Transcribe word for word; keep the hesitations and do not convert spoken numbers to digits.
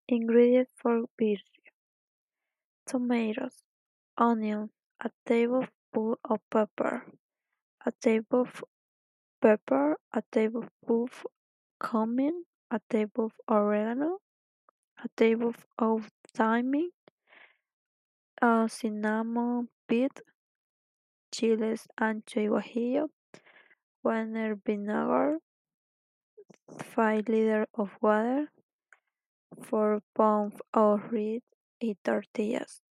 Ingredients for birria: tomatoes, onions, a tablespoon of pepper, a tablespoon pepper, a tablespoon cumin, a tablespoon oregano, a tablespoon of thyme, a cinnamon bit, chiles ancho y guajillo, one vinegar, five liters of water, four pounds of rice y tortillas.